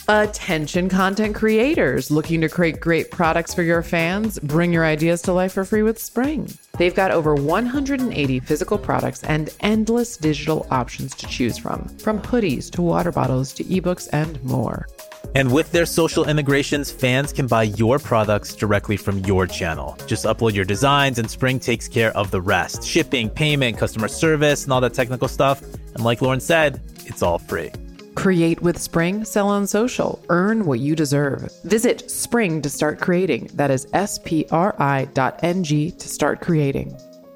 Attention content creators looking to create great products for your fans? Bring your ideas to life for free with Spring. They've got over 180 physical products and endless digital options to choose from hoodies to water bottles to ebooks and more. And with their social integrations, fans can buy your products directly from your channel. Just upload your designs and Spring takes care of the rest. Shipping, payment, customer service, and all that technical stuff. And like Lauren said, it's all free. Create with Spring, sell on social, earn what you deserve. Visit Spring to start creating. That is SPRI.NG to start creating.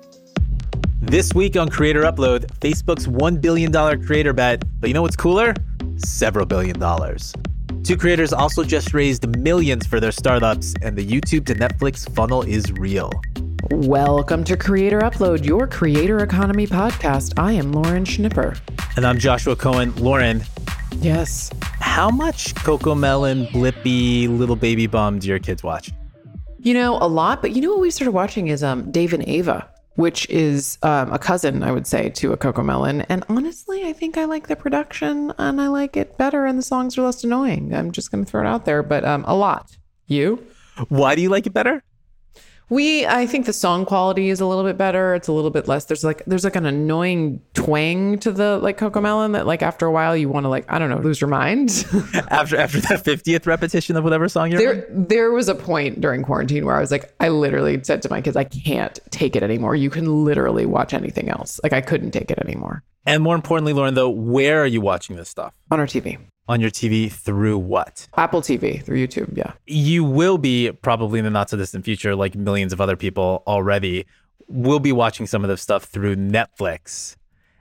This week on Creator Upload, Facebook's $1 billion creator bet. But you know what's cooler? Several $billion. Two creators also just raised millions for their startups, and the YouTube to Netflix funnel is real. Welcome to Creator Upload, your creator economy podcast. I am Lauren Schnipper. And I'm Joshua Cohen. Lauren. Yes. How much CoComelon, Blippi, Little Baby Bum do your kids watch? You know, a lot. But you know what we started watching is Dave and Ava, which is a cousin, I would say, to a CoComelon. And honestly, I think I like the production and I like it better and the songs are less annoying. I'm just going to throw it out there, but a lot. You? Why do you like it better? I think the song quality is a little bit better. It's a little bit less. There's like an annoying twang to the CoComelon that like after a while you want to I don't know, lose your mind. after the 50th repetition of whatever song you're on? There was a point during quarantine where I was like, I literally said to my kids, I can't take it anymore. You can literally watch anything else. Like I couldn't take it anymore. And more importantly, Lauren, though, where are you watching this stuff? On our TV. On your TV through what? Apple TV, through YouTube, yeah. You will be probably in the not so distant future, like millions of other people already, will be watching some of this stuff through Netflix,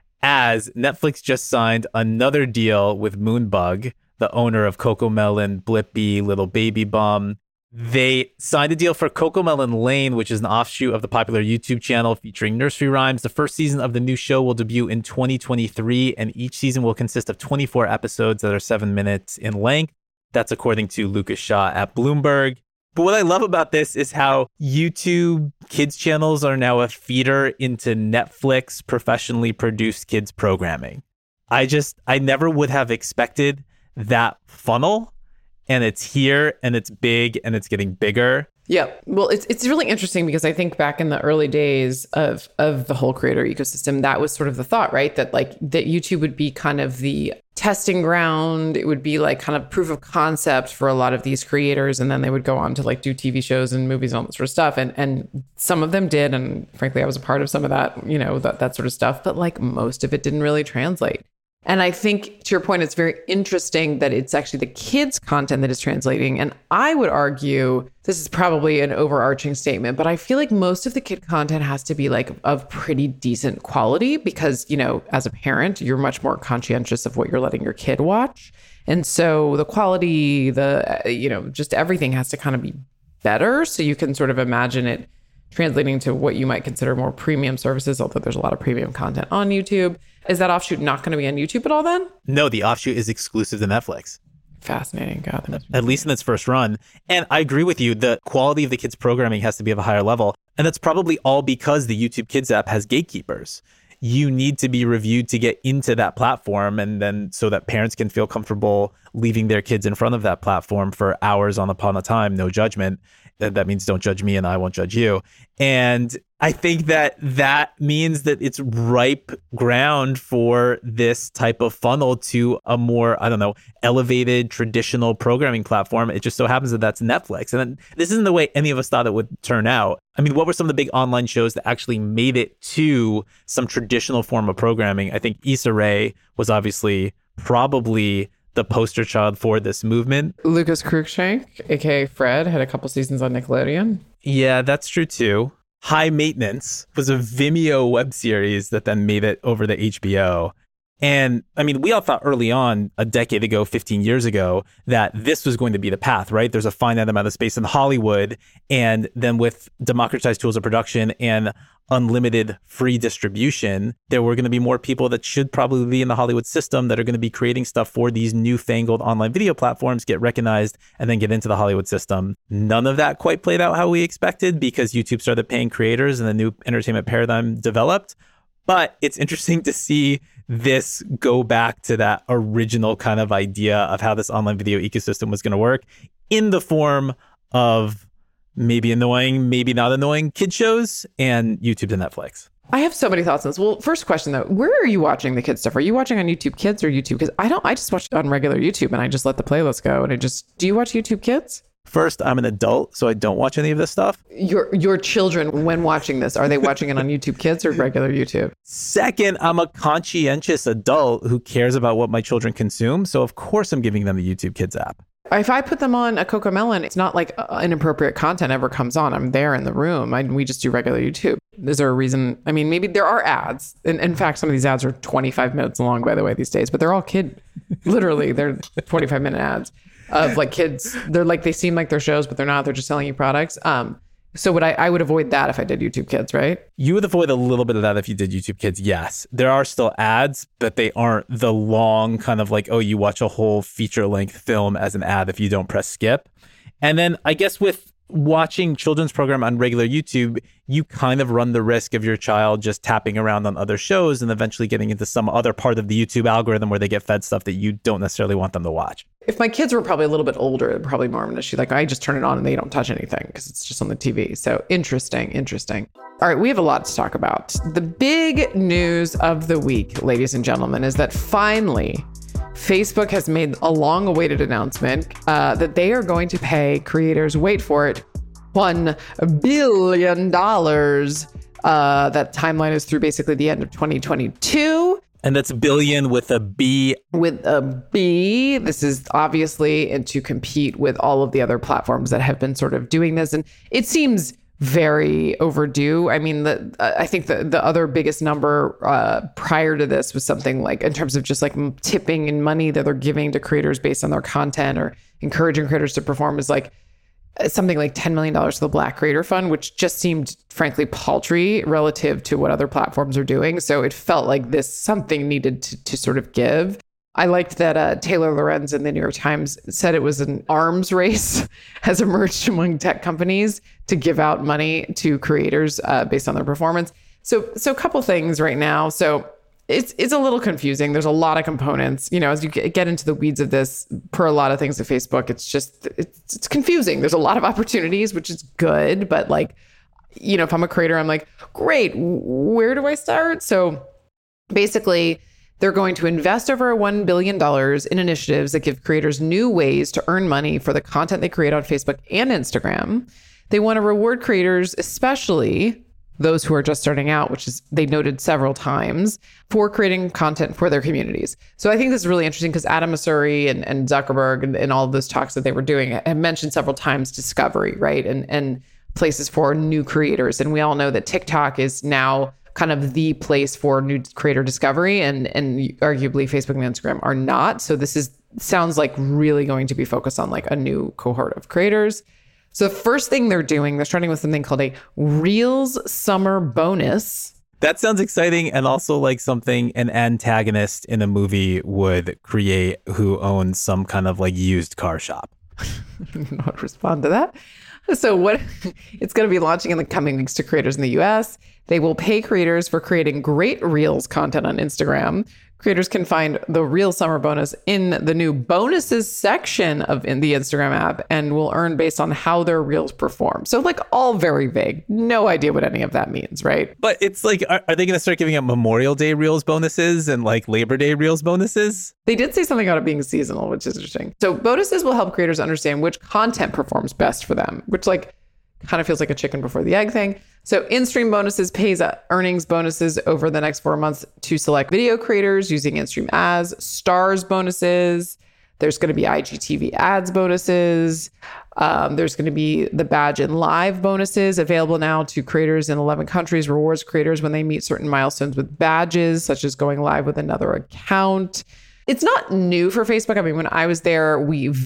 as Netflix just signed another deal with Moonbug, the owner of CoComelon, Blippi, Little Baby Bum. They signed a deal for CoComelon Lane, which is an offshoot of the popular YouTube channel featuring nursery rhymes. The first season of the new show will debut in 2023, and each season will consist of 24 episodes that are 7 minutes in length. That's according to Lucas Shaw at Bloomberg. But what I love about this is how YouTube kids channels are now a feeder into Netflix professionally produced kids programming. I never would have expected that funnel. And it's here and it's big and it's getting bigger. Yeah. Well, it's really interesting because I think back in the early days of the whole creator ecosystem, that was sort of the thought, right? That that YouTube would be kind of the testing ground. It would be like kind of proof of concept for a lot of these creators. And then they would go on to do TV shows and movies and all that sort of stuff. And some of them did. And frankly, I was a part of some of that, that sort of stuff. But most of it didn't really translate. And I think, to your point, it's very interesting that it's actually the kids' content that is translating. And I would argue, this is probably an overarching statement, but I feel like most of the kid content has to be of pretty decent quality because, as a parent, you're much more conscientious of what you're letting your kid watch. And so the quality, just everything has to kind of be better. So you can sort of imagine it translating to what you might consider more premium services, although there's a lot of premium content on YouTube. Is that offshoot not going to be on YouTube at all then? No, the offshoot is exclusive to Netflix. Fascinating. God, at least in its first run. And I agree with you. The quality of the kids' programming has to be of a higher level. And that's probably all because the YouTube Kids app has gatekeepers. You need to be reviewed to get into that platform, and then so that parents can feel comfortable leaving their kids in front of that platform for hours upon a time, no judgment. That means don't judge me and I won't judge you. And I think that means that it's ripe ground for this type of funnel to a more, elevated traditional programming platform. It just so happens that that's Netflix. And then this isn't the way any of us thought it would turn out. I mean, what were some of the big online shows that actually made it to some traditional form of programming? I think Issa Rae was obviously probably the poster child for this movement. Lucas Cruikshank, aka Fred, had a couple seasons on Nickelodeon. Yeah, that's true too. High Maintenance was a Vimeo web series that then made it over to HBO. And I mean, we all thought early on, a decade ago, 15 years ago, that this was going to be the path, right? There's a finite amount of space in Hollywood. And then with democratized tools of production and unlimited free distribution, there were going to be more people that should probably be in the Hollywood system that are going to be creating stuff for these newfangled online video platforms, get recognized, and then get into the Hollywood system. None of that quite played out how we expected because YouTube started paying creators and the new entertainment paradigm developed. But it's interesting to see this go back to that original kind of idea of how this online video ecosystem was going to work in the form of maybe annoying, maybe not annoying kid shows and YouTube to Netflix. I have so many thoughts on this. Well, first question though, where are you watching the kid stuff? Are you watching on YouTube Kids or YouTube? Because I just watch it on regular YouTube and I just let the playlist go. And do you watch YouTube Kids? First, I'm an adult, so I don't watch any of this stuff. Your children, when watching this, are they watching it on YouTube Kids or regular YouTube? Second, I'm a conscientious adult who cares about what my children consume. So of course I'm giving them the YouTube Kids app. If I put them on a CoComelon, it's not like inappropriate content ever comes on. I'm there in the room. We just do regular YouTube. Is there a reason? I mean, maybe there are ads. In fact, some of these ads are 25 minutes long, by the way, these days, but they're all literally, they're 25-minute ads of like kids. They're like, they seem like they're shows, but they're not. They're just selling you products. So I would avoid that if I did YouTube Kids, right? You would avoid a little bit of that if you did YouTube Kids, yes. There are still ads, but they aren't the long kind of like, oh, you watch a whole feature-length film as an ad if you don't press skip. And then I guess with watching children's program on regular YouTube, you kind of run the risk of your child just tapping around on other shows and eventually getting into some other part of the YouTube algorithm where they get fed stuff that you don't necessarily want them to watch. If my kids were probably a little bit older, it'd probably more of an issue. Like I just turn it on and they don't touch anything because it's just on the TV. So interesting. All right, we have a lot to talk about. The big news of the week, ladies and gentlemen, is that finally Facebook has made a long-awaited announcement that they are going to pay creators, wait for it, $1 billion. That timeline is through basically the end of 2022. And that's billion with a B. With a B. This is obviously to compete with all of the other platforms that have been sort of doing this. And it seems very overdue. I mean, I think the other biggest number prior to this was something like, in terms of just like tipping and money that they're giving to creators based on their content or encouraging creators to perform, is like something like $10 million to the Black Creator Fund, which just seemed frankly paltry relative to what other platforms are doing. So it felt like something needed to sort of give. I liked that Taylor Lorenz in the New York Times said it was an arms race has emerged among tech companies to give out money to creators based on their performance. So a couple things right now. So it's a little confusing. There's a lot of components. You know, as you get into the weeds of this, per a lot of things at Facebook, it's confusing. There's a lot of opportunities, which is good. But like, you know, if I'm a creator, I'm like, great, where do I start? So basically, they're going to invest over $1 billion in initiatives that give creators new ways to earn money for the content they create on Facebook and Instagram. They want to reward creators, especially those who are just starting out, which is they noted several times, for creating content for their communities. So I think this is really interesting because Adam Mosseri and Zuckerberg and all of those talks that they were doing have mentioned several times discovery, right? And places for new creators. And we all know that TikTok is now kind of the place for new creator discovery, and arguably Facebook and Instagram are not. So this sounds like really going to be focused on like a new cohort of creators. So the first thing they're doing, they're starting with something called a Reels Summer Bonus. That sounds exciting, and also like something an antagonist in a movie would create who owns some kind of like used car shop. I don't know how to respond to that. So it's going to be launching in the coming weeks to creators in the US. They will pay creators for creating great Reels content on Instagram. Creators can find the Reels Summer Bonus in the new bonuses section in the Instagram app and will earn based on how their Reels perform. So like all very vague. No idea what any of that means, right? But it's like, are they going to start giving out Memorial Day Reels bonuses and like Labor Day Reels bonuses? They did say something about it being seasonal, which is interesting. So bonuses will help creators understand which content performs best for them, which like kind of feels like a chicken before the egg thing. So in-stream bonuses pays earnings bonuses over the next 4 months to select video creators using in-stream ads, stars bonuses. There's going to be IGTV ads bonuses. There's going to be the badge and live bonuses available now to creators in 11 countries, rewards creators when they meet certain milestones with badges, such as going live with another account. It's not new for Facebook. I mean, when I was there,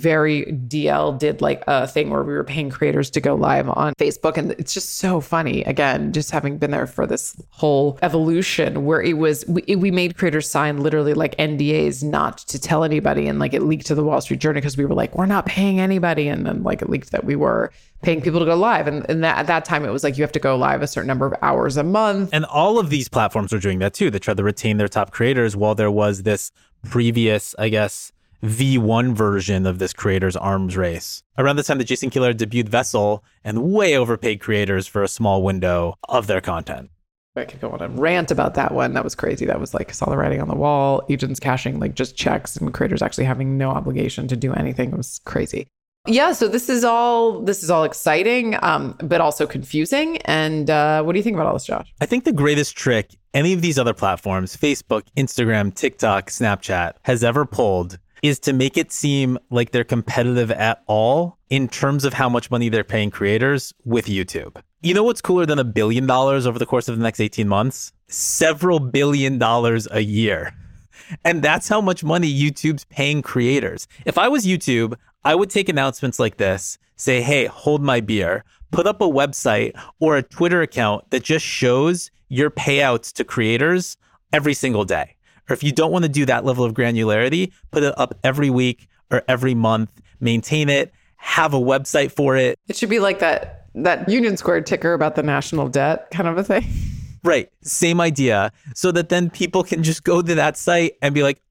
DL did like a thing where we were paying creators to go live on Facebook. And it's just so funny. Again, just having been there for this whole evolution where we made creators sign literally like NDAs not to tell anybody. And like it leaked to the Wall Street Journal because we were like, we're not paying anybody. And then like it leaked that we were paying people to go live. And that, at that time, it was like you have to go live a certain number of hours a month. And all of these platforms were doing that too. They tried to retain their top creators while there was this previous, I guess, V1 version of this creators arms race. Around the time that Jason Kilar debuted Vessel and way overpaid creators for a small window of their content. I could go on and rant about that one. That was crazy. That was like, saw the writing on the wall, agents cashing like just checks and creators actually having no obligation to do anything. It was crazy. Yeah, so this is all exciting, but also confusing. And what do you think about all this, Josh? I think the greatest trick any of these other platforms, Facebook, Instagram, TikTok, Snapchat, has ever pulled is to make it seem like they're competitive at all in terms of how much money they're paying creators with YouTube. You know what's cooler than $1 billion over the course of the next 18 months? Several $billion a year. And that's how much money YouTube's paying creators. If I was YouTube, I would take announcements like this, say, hey, hold my beer, put up a website or a Twitter account that just shows your payouts to creators every single day. Or if you don't want to do that level of granularity, put it up every week or every month, maintain it, have a website for it. It should be like that Union Square ticker about the national debt kind of a thing. Right. Same idea. So that then people can just go to that site and be like,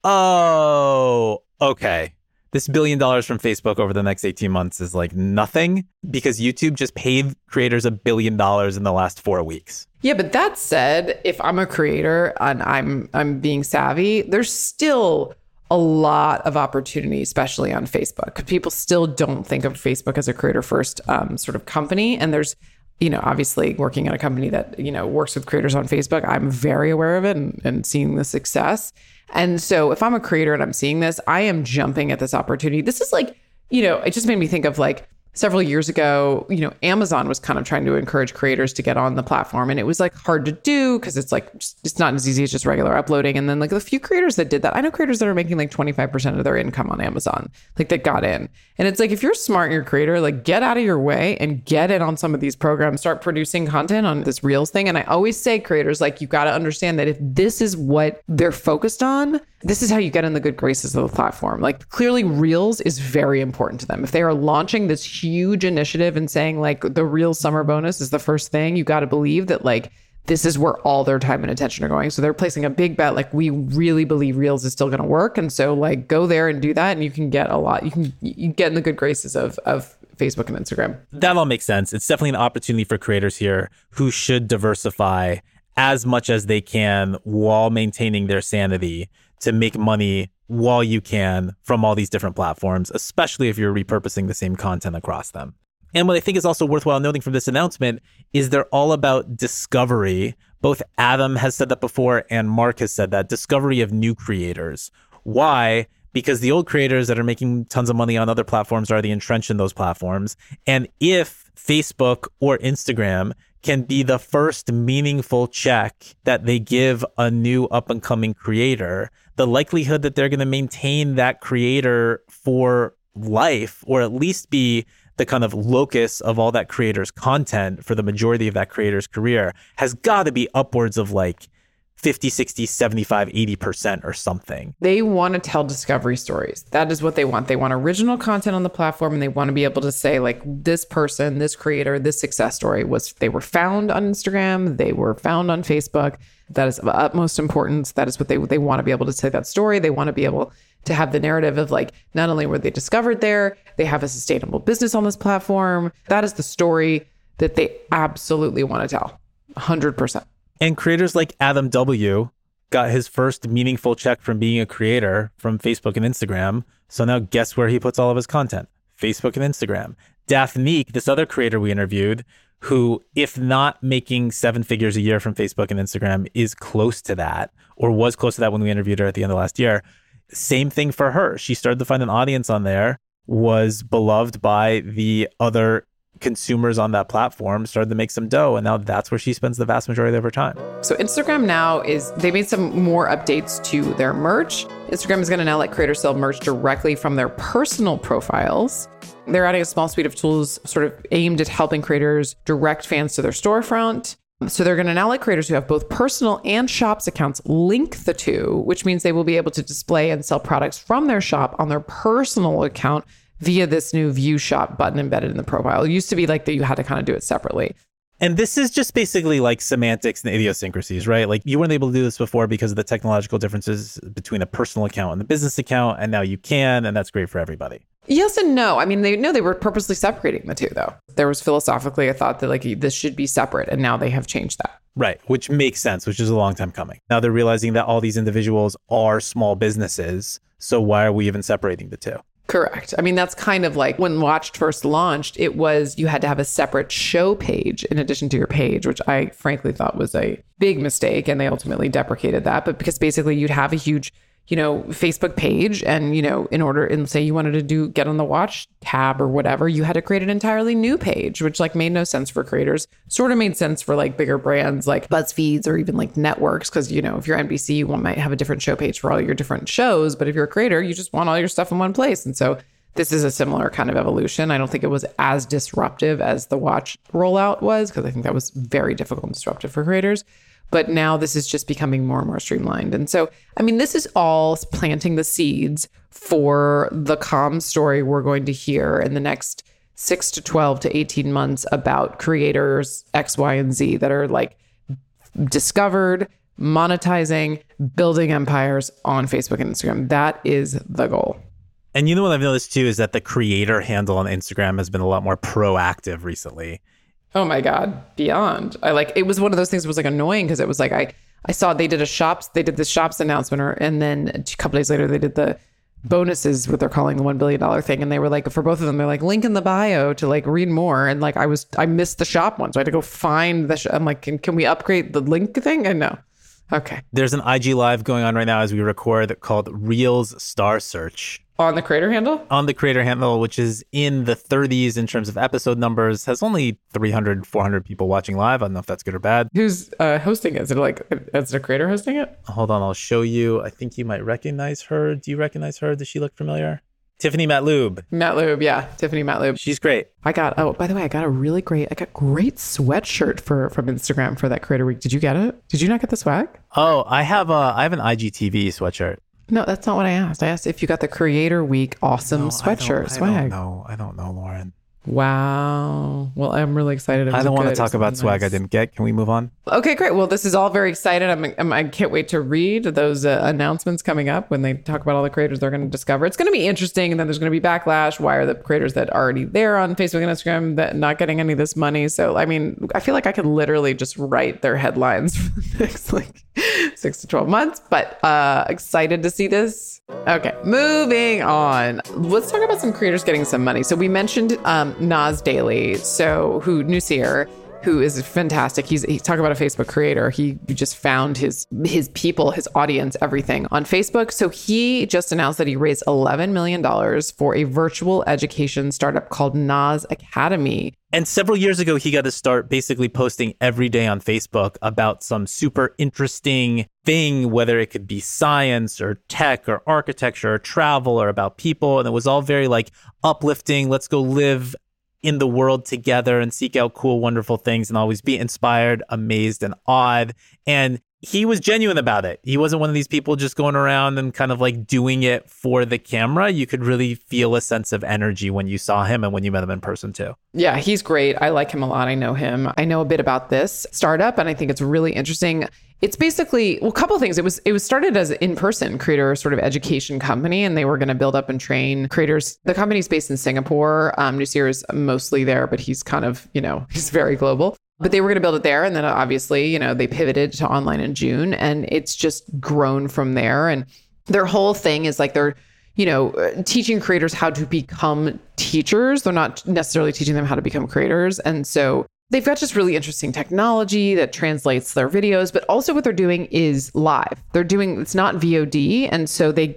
oh, okay. This $1 billion from Facebook over the next 18 months is like nothing because YouTube just paid creators $1 billion in the last 4 weeks. Yeah, but that said, if I'm a creator and I'm being savvy, there's still a lot of opportunity, especially on Facebook. People still don't think of Facebook as a creator first sort of company. And there's, obviously working at a company that, works with creators on Facebook, I'm very aware of it and seeing the success. And so if I'm a creator and I'm seeing this, I am jumping at this opportunity. This is like, it just made me think of like several years ago, Amazon was kind of trying to encourage creators to get on the platform. And it was like hard to do because it's like, it's not as easy as just regular uploading. And then like the few creators that did that, I know creators that are making like 25% of their income on Amazon, like that got in. And it's like, if you're smart and you're a creator, like get out of your way and get in on some of these programs, start producing content on this Reels thing. And I always say creators, like you got to understand that if this is what they're focused on, this is how you get in the good graces of the platform. Like clearly Reels is very important to them. If they are launching this huge initiative and saying like the Reels summer bonus is the first thing, you got to believe that like this is where all their time and attention are going. So they're placing a big bet. Like we really believe Reels is still going to work. And so like go there and do that. And you can get a lot, you get in the good graces of Facebook and Instagram. That all makes sense. It's definitely an opportunity for creators here who should diversify as much as they can while maintaining their sanity to make money while you can from all these different platforms, especially if you're repurposing the same content across them. And what I think is also worthwhile noting from this announcement is they're all about discovery. Both Adam has said that before and Mark has said that, discovery of new creators. Why? Because the old creators that are making tons of money on other platforms are already entrenched in those platforms. And if Facebook or Instagram can be the first meaningful check that they give a new up-and-coming creator, the likelihood that they're going to maintain that creator for life, or at least be the kind of locus of all that creator's content for the majority of that creator's career, has got to be upwards of like 50, 60, 75, 80% or something. They want to tell discovery stories. That is what they want. They want original content on the platform, and they want to be able to say like this person, this creator, this success story they were found on Instagram, they were found on Facebook. That is of utmost importance. That is what they want to be able to say that story. They want to be able to have the narrative of like, not only were they discovered there, they have a sustainable business on this platform. That is the story that they absolutely want to tell. 100%. And creators like Adam W. got his first meaningful check from being a creator from Facebook and Instagram. So now guess where he puts all of his content? Facebook and Instagram. Daphnique, this other creator we interviewed, who, if not making 7 figures a year from Facebook and Instagram, is close to that, or was close to that when we interviewed her at the end of last year. Same thing for her. She started to find an audience on there, was beloved by the other consumers on that platform, started to make some dough, and now that's where she spends the vast majority of her time. So Instagram now they made some more updates to their merch. Instagram is going to now let creators sell merch directly from their personal profiles. They're adding a small suite of tools sort of aimed at helping creators direct fans to their storefront. So they're going to now let creators who have both personal and shops accounts link the two, which means they will be able to display and sell products from their shop on their personal account via this new View Shop button embedded in the profile. It used to be like that you had to kind of do it separately. And this is just basically like semantics and idiosyncrasies, right? Like you weren't able to do this before because of the technological differences between a personal account and the business account, and now you can, and that's great for everybody. Yes and no. I mean, they were purposely separating the two, though. There was philosophically a thought that like this should be separate, and now they have changed that. Right, which makes sense, which is a long time coming. Now they're realizing that all these individuals are small businesses, so why are we even separating the two? Correct. I mean, that's kind of like when Watched first launched, it was you had to have a separate show page in addition to your page, which I frankly thought was a big mistake. And they ultimately deprecated that. But because basically you'd have a huge, Facebook page. And, in order, and say you wanted to get on the Watch tab or whatever, you had to create an entirely new page, which like made no sense for creators. Sort of made sense for like bigger brands like BuzzFeeds or even like networks. Because, if you're NBC, you might have a different show page for all your different shows. But if you're a creator, you just want all your stuff in one place. And so this is a similar kind of evolution. I don't think it was as disruptive as the Watch rollout was, because I think that was very difficult and disruptive for creators. But now this is just becoming more and more streamlined. And so, I mean, this is all planting the seeds for the comms story we're going to hear in the next 6 to 12 to 18 months about creators X, Y, and Z that are like discovered, monetizing, building empires on Facebook and Instagram. That is the goal. And what I've noticed too is that the creator handle on Instagram has been a lot more proactive recently. Oh my God, beyond. It was one of those things that was like annoying because it was like, I saw they did the shops announcement and then a couple days later they did the bonuses, what they're calling the $1 billion thing. And they were like, for both of them, they're like, link in the bio to like read more. And like, I missed the shop one. So I had to go find I'm like, can we upgrade the link thing? And no. Okay. There's an IG live going on right now as we record called Reels Star Search. On the creator handle? On the creator handle, which is in the 30s in terms of episode numbers, has only 300, 400 people watching live. I don't know if that's good or bad. Who's hosting it? Is it a creator hosting it? Hold on, I'll show you. I think you might recognize her. Do you recognize her? Does she look familiar? Tiffany Matloob. Matloob, yeah. Tiffany Matloob. She's great. By the way, I got great sweatshirt from Instagram for that Creator Week. Did you get it? Did you not get the swag? Oh, I have an IGTV sweatshirt. No, that's not what I asked. I asked if you got the Creator Week awesome sweatshirt swag. I don't know, Lauren. Wow. Well, I'm really excited. I don't want to talk about swag I didn't get. Can we move on? Okay, great. Well, this is all very exciting. I can't wait to read those announcements coming up when they talk about all the creators they're going to discover. It's going to be interesting. And then there's going to be backlash. Why are the creators that are already there on Facebook and Instagram that not getting any of this money? So, I mean, I feel like I could literally just write their headlines for the next 6 to 12 months, but excited to see this. Okay, moving on. Let's talk about some creators getting some money. So we mentioned Nas Daily, Nuseir, who is fantastic. He's talking about a Facebook creator. He just found his people, his audience, everything on Facebook. So he just announced that he raised $11 million for a virtual education startup called Nas Academy. And several years ago, he got to start basically posting every day on Facebook about some super interesting thing, whether it could be science or tech or architecture or travel or about people. And it was all very like uplifting. Let's go live in the world together and seek out cool, wonderful things and always be inspired, amazed, and awed. And he was genuine about it. He wasn't one of these people just going around and kind of like doing it for the camera. You could really feel a sense of energy when you saw him and when you met him in person too. Yeah, he's great. I like him a lot. I know him. I know a bit about this startup and I think it's really interesting. It's basically, a couple of things. It was started as an in-person creator sort of education company, and they were going to build up and train creators. The company's based in Singapore. Nuseir is mostly there, but he's kind of, he's very global. But they were going to build it there. And then obviously, they pivoted to online in June, and it's just grown from there. And their whole thing is like they're, teaching creators how to become teachers. They're not necessarily teaching them how to become creators. And so they've got just really interesting technology that translates their videos, but also what they're doing is live. It's not VOD. And so they get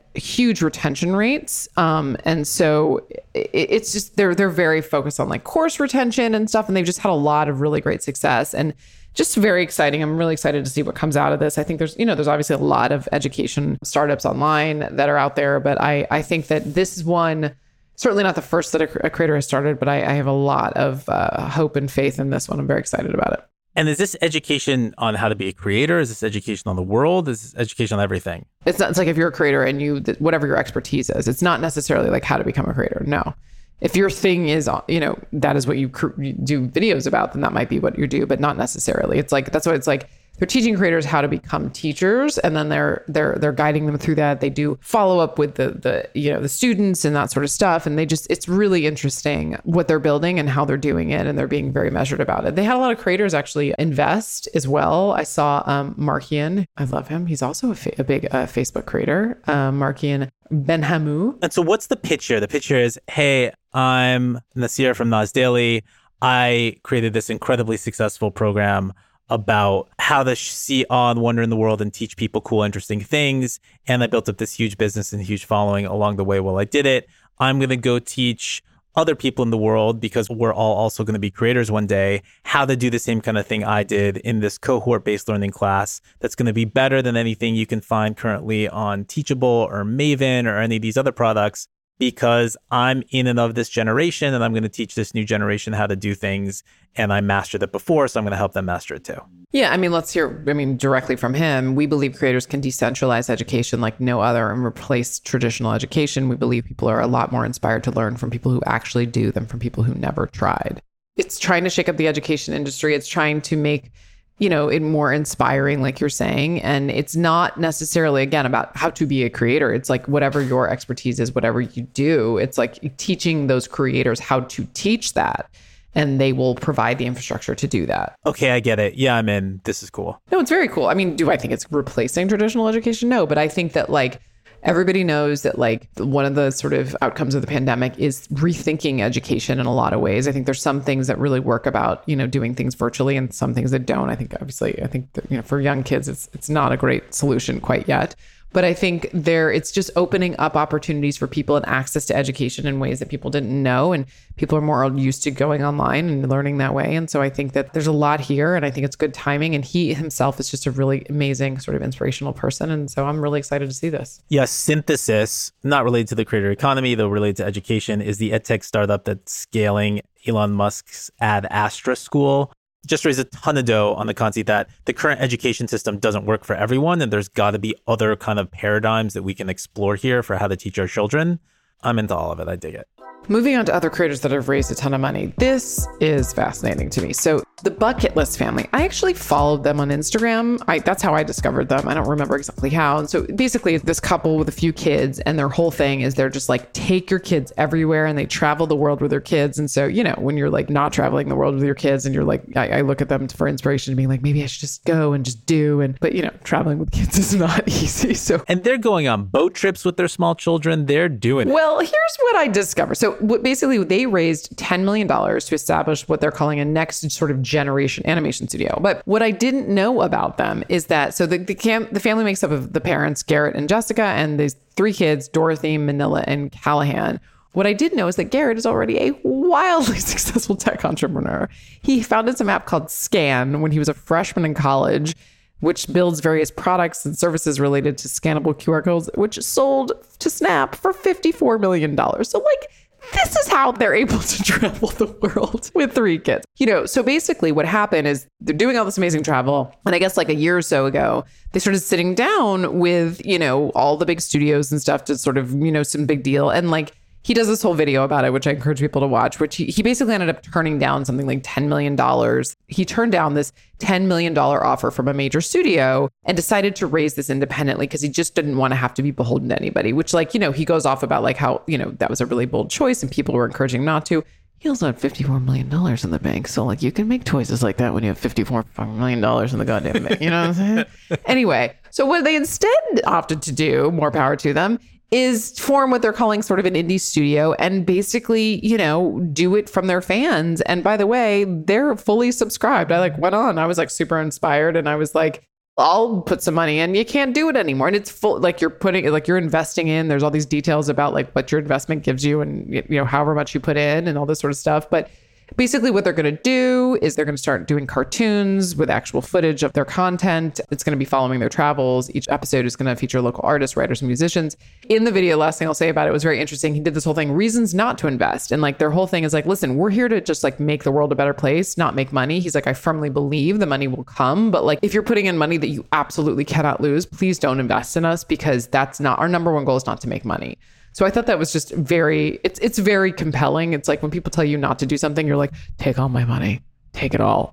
huge retention rates. And so it's just, they're very focused on like course retention and stuff. And they've just had a lot of really great success and just very exciting. I'm really excited to see what comes out of this. I think there's obviously a lot of education startups online that are out there, but I think that this is one, certainly not the first that a creator has started, but I have a lot of hope and faith in this one. I'm very excited about it. And is this education on how to be a creator? Is this education on the world? Is this education on everything? It's like if you're a creator and whatever your expertise is, it's not necessarily like how to become a creator. No. If your thing is, that is what you do videos about, then that might be what you do, but not necessarily. It's like, that's what it's like. They're teaching creators how to become teachers, and then they're guiding them through that. They do follow up with the students and that sort of stuff. And it's really interesting what they're building and how they're doing it. And they're being very measured about it. They had a lot of creators actually invest as well. I saw Markian. I love him. He's also a big Facebook creator, Markian Benhamou. And so what's the pitch here? The pitch here is, hey, I'm Nasir from Nas Daily. I created this incredibly successful program about how to see awe and wonder in the world and teach people cool, interesting things. And I built up this huge business and huge following along the way while I did it. I'm going to go teach other people in the world, because we're all also going to be creators one day, how to do the same kind of thing I did in this cohort-based learning class that's going to be better than anything you can find currently on Teachable or Maven or any of these other products, because I'm in and of this generation and I'm going to teach this new generation how to do things. And I mastered it before, so I'm going to help them master it too. Yeah, let's hear, directly from him. We believe creators can decentralize education like no other and replace traditional education. We believe people are a lot more inspired to learn from people who actually do than from people who never tried. It's trying to shake up the education industry. It's trying to make it more inspiring, like you're saying. And it's not necessarily, again, about how to be a creator. It's like whatever your expertise is, whatever you do, it's like teaching those creators how to teach that. And they will provide the infrastructure to do that. Okay, I get it. Yeah, I'm in. This is cool. No, it's very cool. Do I think it's replacing traditional education? No, but I think that everybody knows that one of the sort of outcomes of the pandemic is rethinking education in a lot of ways. I think there's some things that really work about, doing things virtually and some things that don't. I think that, for young kids, it's not a great solution quite yet. But I think it's just opening up opportunities for people and access to education in ways that people didn't know. And people are more used to going online and learning that way. And so I think that there's a lot here, and I think it's good timing. And he himself is just a really amazing sort of inspirational person. And so I'm really excited to see this. Yeah, Synthesis, not related to the creator economy, though related to education, is the edtech startup that's scaling Elon Musk's Ad Astra school. Just raised a ton of dough on the concept that the current education system doesn't work for everyone, and there's got to be other kind of paradigms that we can explore here for how to teach our children. I'm into all of it. I dig it. Moving on to other creators that have raised a ton of money. This is fascinating to me. So the Bucket List family, I actually followed them on Instagram. That's how I discovered them. I don't remember exactly how. And so basically this couple with a few kids, and their whole thing is they're just like, take your kids everywhere, and they travel the world with their kids. And so, when you're like not traveling the world with your kids and you're like, I look at them for inspiration, being like, maybe I should just go and just do. But traveling with kids is not easy. So, and they're going on boat trips with their small children. They're doing it. Well, here's what I discovered. So basically they raised $10 million to establish what they're calling a next sort of generation animation studio. But what I didn't know about them is that, so the family makes up of the parents, Garrett and Jessica, and these three kids, Dorothy, Manila, and Callahan. What I did know is that Garrett is already a wildly successful tech entrepreneur. He founded some app called Scan when he was a freshman in college, which builds various products and services related to scannable QR codes, which sold to Snap for $54 million. So this is how they're able to travel the world with three kids. So basically what happened is they're doing all this amazing travel. And I guess a year or so ago, they started sitting down with, all the big studios and stuff to sort of, some big deal. And he does this whole video about it, which I encourage people to watch, which he basically ended up turning down something like $10 million. He turned down this $10 million offer from a major studio and decided to raise this independently because he just didn't want to have to be beholden to anybody, which he goes off about how, that was a really bold choice and people were encouraging not to. He also had $54 million in the bank. So you can make choices like that when you have $54 million in the goddamn bank. You know what I'm saying? Anyway, so what they instead opted to do, more power to them, is form what they're calling sort of an indie studio and basically, do it from their fans. And by the way, they're fully subscribed. I went on, I was super inspired. And I was like, I'll put some money in. You can't do it anymore. And it's full, like you're putting, like you're investing in, there's all these details about like what your investment gives you and, you know, however much you put in and all this sort of stuff. But basically what they're going to do is they're going to start doing cartoons with actual footage of their content. It's going to be following their travels. Each episode is going to feature local artists, writers, and musicians. In the video, last thing I'll say about it was very interesting. He did this whole thing, reasons not to invest. And like their whole thing is like, listen, we're here to just like make the world a better place, not make money. He's like, I firmly believe the money will come. But like, if you're putting in money that you absolutely cannot lose, please don't invest in us, because that's not, our number one goal is not to make money. So I thought that was just very, it's very compelling. It's like when people tell you not to do something, you're like, take all my money, take it all.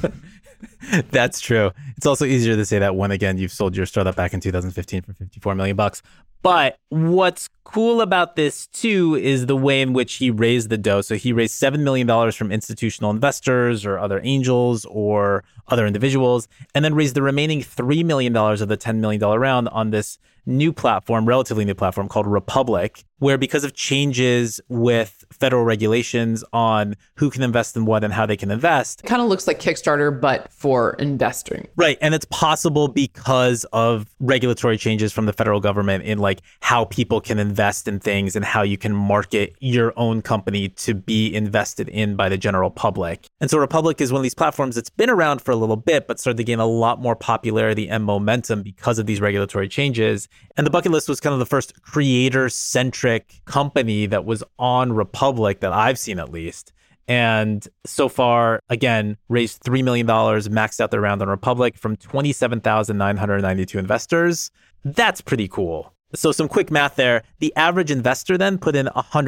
That's true. It's also easier to say that when, again, you've sold your startup back in 2015 for $54 million. But what's cool about this too is the way in which he raised the dough. So he raised $7 million from institutional investors or other angels or other individuals, and then raised the remaining $3 million of the $10 million round on this new platform, relatively new platform called Republic, where because of changes with federal regulations on who can invest in what and how they can invest. It kind of looks like Kickstarter, but for investing. Right. And it's possible because of regulatory changes from the federal government in like how people can invest in things and how you can market your own company to be invested in by the general public. And so Republic is one of these platforms that's been around for a little bit, but started to gain a lot more popularity and momentum because of these regulatory changes. And the Bucket List was kind of the first creator-centric company that was on Republic that I've seen, at least. And so far, again, raised $3 million, maxed out their round on Republic from 27,992 investors. That's pretty cool. So some quick math there. The average investor then put in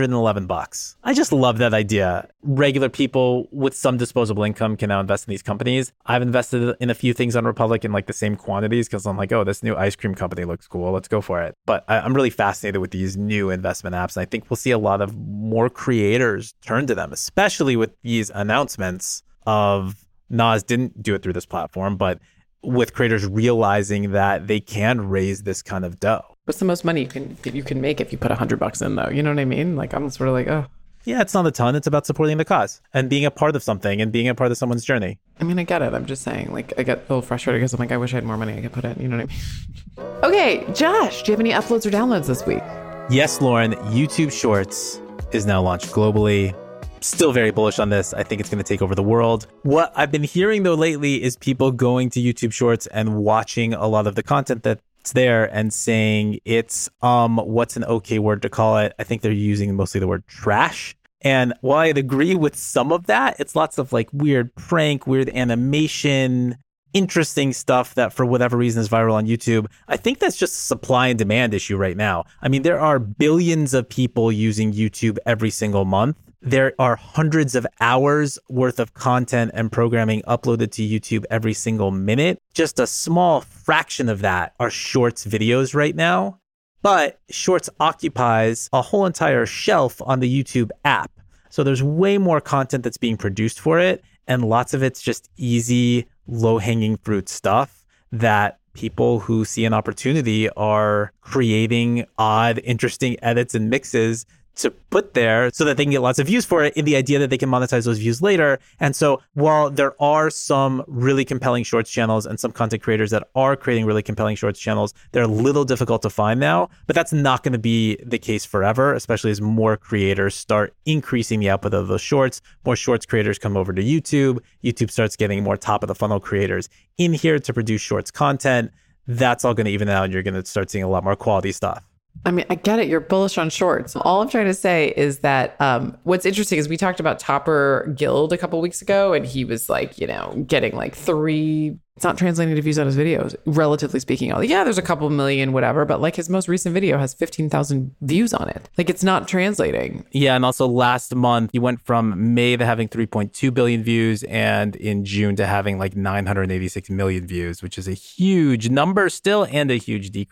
$111. I just love that idea. Regular people with some disposable income can now invest in these companies. I've invested in a few things on Republic in like the same quantities because I'm like, oh, this new ice cream company looks cool. Let's go for it. But I'm really fascinated with these new investment apps. And I think we'll see a lot of more creators turn to them, especially with these announcements of Nas didn't do it through this platform, but with creators realizing that they can raise this kind of dough. What's the most money you can make if you put $100 in, though? You know what I mean? Like, I'm sort of like, oh. Yeah, it's not a ton. It's about supporting the cause and being a part of something and being a part of someone's journey. I mean, I get it. I'm just saying, like, I get a little frustrated because I'm like, I wish I had more money I could put in. You know what I mean? Okay, Josh, do you have any uploads or downloads this week? Yes, Lauren. YouTube Shorts is now launched globally. Still very bullish on this. I think it's going to take over the world. What I've been hearing, though, lately is people going to YouTube Shorts and watching a lot of the content that's there and saying it's, what's an okay word to call it? I think they're using mostly the word trash. And while I'd agree with some of that, it's lots of like weird prank, weird animation, interesting stuff that for whatever reason is viral on YouTube. I think that's just a supply and demand issue right now. I mean, there are billions of people using YouTube every single month. There are hundreds of hours worth of content and programming uploaded to YouTube every single minute. Just a small fraction of that are Shorts videos right now. But Shorts occupies a whole entire shelf on the YouTube app. So there's way more content that's being produced for it. And lots of it's just easy, low-hanging fruit stuff that people who see an opportunity are creating odd, interesting edits and mixes to put there so that they can get lots of views for it in the idea that they can monetize those views later. And so while there are some really compelling Shorts channels and some content creators that are creating really compelling Shorts channels, they're a little difficult to find now, but that's not going to be the case forever, especially as more creators start increasing the output of those Shorts. More Shorts creators come over to YouTube. YouTube starts getting more top of the funnel creators in here to produce Shorts content. That's all going to even out and you're going to start seeing a lot more quality stuff. I mean, I get it. You're bullish on Shorts. All I'm trying to say is that what's interesting is we talked about Topper Guild a couple weeks ago, and he was like, you know, getting like 3, it's not translating to views on his videos, relatively speaking. Yeah, there's a couple million, whatever, but like his most recent video has 15,000 views on it. Like it's not translating. Yeah. And also last month, he went from May to having 3.2 billion views and in June to having like 986 million views, which is a huge number still and a huge decrease.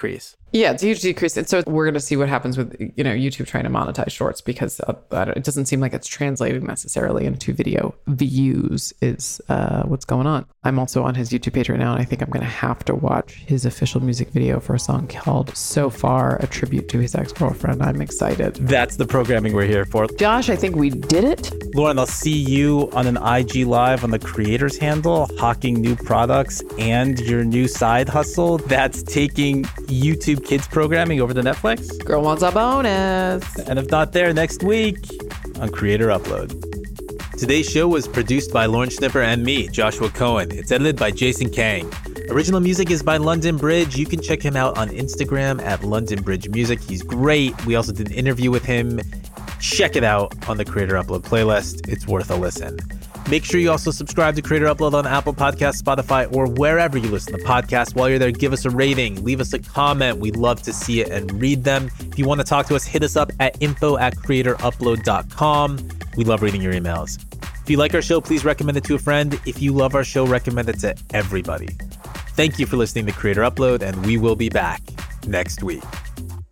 Yeah, it's a huge decrease. And so we're going to see what happens with, YouTube trying to monetize shorts, because it doesn't seem like it's translating necessarily into video views is what's going on. I'm also on his YouTube page right now, and I think I'm going to have to watch his official music video for a song called So Far, a tribute to his ex-girlfriend. I'm excited. That's the programming we're here for. Josh, I think we did it. Lauren, I'll see you on an IG Live on the creators handle, hawking new products and your new side hustle that's taking YouTube Kids programming over to Netflix. Girl wants a bonus. And if not there, next week on Creator Upload. Today's show was produced by Lauren Schnipper and me, Joshua Cohen. It's edited by Jason Kang. Original music is by London Bridge. You can check him out on Instagram at London Bridge Music. He's great. We also did an interview with him. Check it out on the Creator Upload playlist. It's worth a listen. Make sure you also subscribe to Creator Upload on Apple Podcasts, Spotify, or wherever you listen to podcasts. While you're there, give us a rating, leave us a comment. We'd love to see it and read them. If you want to talk to us, hit us up at info@creatorupload.com. We love reading your emails. If you like our show, please recommend it to a friend. If you love our show, recommend it to everybody. Thank you for listening to Creator Upload, and we will be back next week.